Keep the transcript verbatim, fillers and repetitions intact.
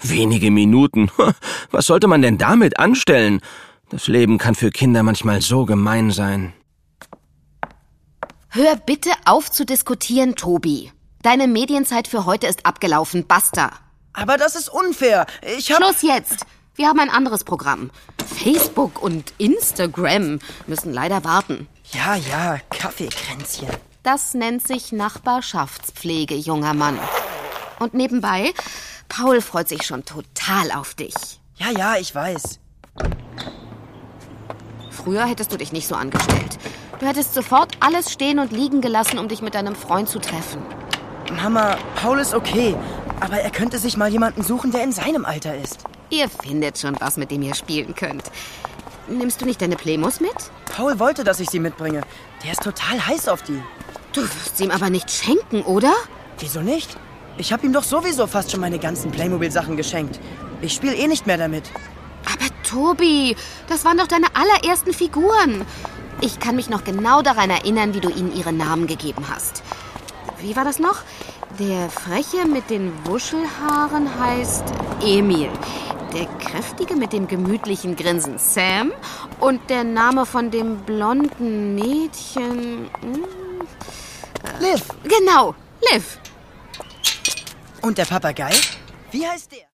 Wenige Minuten. Was sollte man denn damit anstellen? Das Leben kann für Kinder manchmal so gemein sein. Hör bitte auf zu diskutieren, Tobi. Deine Medienzeit für heute ist abgelaufen. Basta. Aber das ist unfair. Ich hab... Schluss jetzt. Wir haben ein anderes Programm. Facebook und Instagram müssen leider warten. Ja, ja, Kaffeekränzchen. Das nennt sich Nachbarschaftspflege, junger Mann. Und nebenbei, Paul freut sich schon total auf dich. Ja, ja, ich weiß. Früher hättest du dich nicht so angestellt. Du hättest sofort alles stehen und liegen gelassen, um dich mit deinem Freund zu treffen. Mama, Paul ist okay. Aber er könnte sich mal jemanden suchen, der in seinem Alter ist. Ihr findet schon was, mit dem ihr spielen könnt. Nimmst du nicht deine Playmos mit? Paul wollte, dass ich sie mitbringe. Der ist total heiß auf die. Du wirst sie ihm aber nicht schenken, oder? Wieso nicht? Ich habe ihm doch sowieso fast schon meine ganzen Playmobil-Sachen geschenkt. Ich spiele eh nicht mehr damit. Aber Tobi, das waren doch deine allerersten Figuren. Ich kann mich noch genau daran erinnern, wie du ihnen ihre Namen gegeben hast. Wie war das noch? Der Freche mit den Wuschelhaaren heißt Emil. Der Kräftige mit dem gemütlichen Grinsen Sam. Und der Name von dem blonden Mädchen... Hm, äh, Liv. Genau, Liv. Und der Papagei? Wie heißt der?